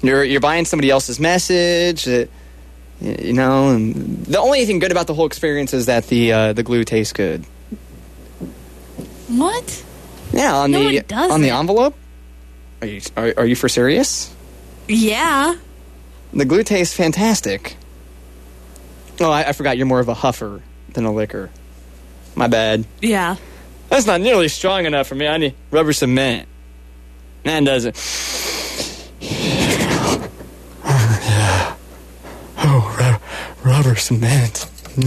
You're buying somebody else's message, and the only thing good about the whole experience is that the glue tastes good. What? Yeah, on the envelope. Are you for serious? Yeah. The glue tastes fantastic. Oh, I forgot you're more of a huffer than a licker. My bad. Yeah. That's not nearly strong enough for me. I need rubber cement. Man does it. Oh, rubber cement.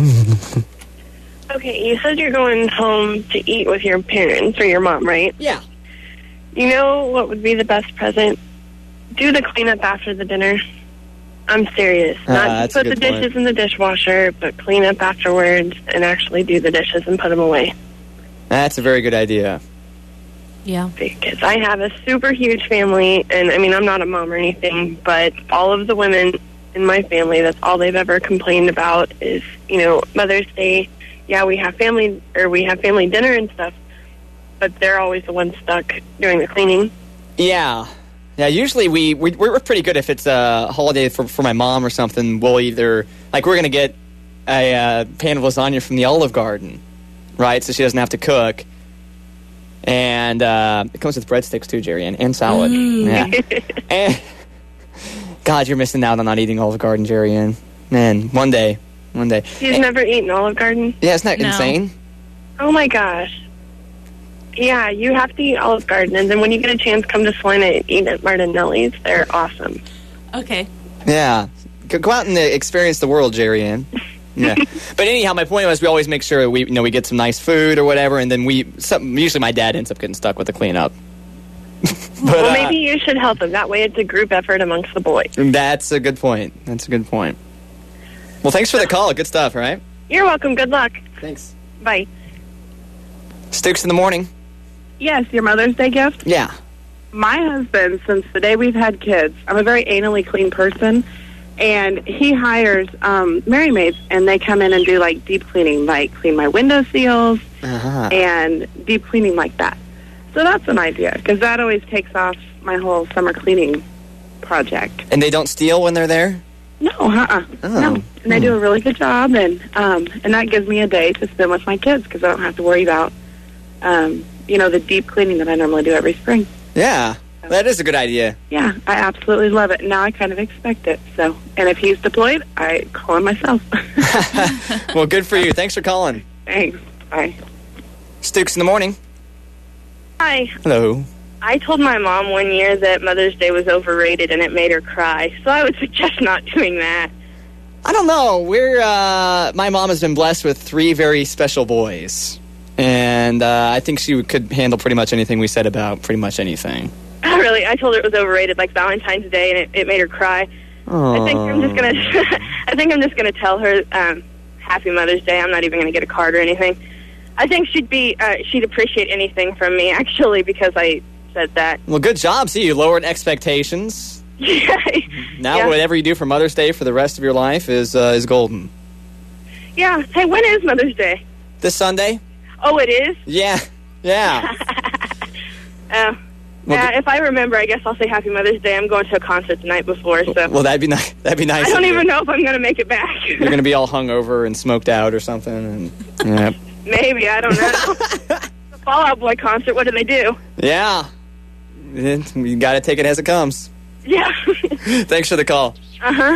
Okay, you said you're going home to eat with your parents or your mom, right? Yeah. You know what would be the best present? Do the cleanup after the dinner. I'm serious. Not just put the dishes in the dishwasher, but clean up afterwards and actually do the dishes and put them away. That's a very good idea. Yeah. Because I have a super huge family, and I mean, I'm not a mom or anything, but all of the women in my family, that's all they've ever complained about is, Mother's Day. Yeah, we have family dinner and stuff, but they're always the ones stuck doing the cleaning. Yeah. Yeah, usually we're pretty good if it's a holiday for my mom or something. We'll either, we're going to get a pan of lasagna from the Olive Garden, right? So she doesn't have to cook. And it comes with breadsticks too, Jerry, and salad. Yeah. And, God, you're missing out on not eating Olive Garden, Jerry Ann. Man, one day. You've never eaten Olive Garden? Yeah, isn't that insane? Oh, my gosh. Yeah, you have to eat Olive Garden, and then when you get a chance, come to Salina and eat at Martinelli's. They're awesome. Okay. Yeah. Go out and experience the world, Jerry Ann. Yeah. But anyhow, my point was we always make sure we get some nice food or whatever, and then usually my dad ends up getting stuck with the cleanup. Well, maybe you should help him. That way it's a group effort amongst the boys. That's a good point. Well, thanks for the call. Good stuff, all right? You're welcome. Good luck. Thanks. Bye. Stooks in the morning. Yes, your Mother's Day gift? Yeah. My husband, since the day we've had kids, I'm a very anally clean person, and he hires Mary Maids, and they come in and do, deep cleaning, clean my window seals and deep cleaning like that. So that's an idea, because that always takes off my whole summer cleaning project. And they don't steal when they're there? No, no. And they do a really good job, and that gives me a day to spend with my kids, because I don't have to worry about, the deep cleaning that I normally do every spring. Yeah, that is a good idea. Yeah, I absolutely love it. Now I kind of expect it. So, and if he's deployed, I call him myself. Well, good for you. Thanks for calling. Thanks. Bye. Stooks in the morning. Hi. Hello. I told my mom one year that Mother's Day was overrated and it made her cry, so I would suggest not doing that. I don't know. My mom has been blessed with 3 very special boys. And I think she could handle pretty much anything we said about pretty much anything. Oh, really? I told her it was overrated, like Valentine's Day, and it made her cry. Aww. I think I'm just gonna tell her Happy Mother's Day. I'm not even gonna get a card or anything. I think she'd appreciate anything from me, actually, because I said that. Well, good job. See, you lowered expectations. Now, whatever you do for Mother's Day for the rest of your life is golden. Yeah. Hey, when is Mother's Day? This Sunday. Oh, it is? Yeah. If I remember, I guess I'll say Happy Mother's Day. I'm going to a concert the night before, so... Well, that'd be nice. I don't even know if I'm going to make it back. You're going to be all hungover and smoked out or something. And, yeah. Maybe, I don't know. The Fall Out Boy concert, what do they do? Yeah. You got to take it as it comes. Yeah. Thanks for the call. Uh-huh.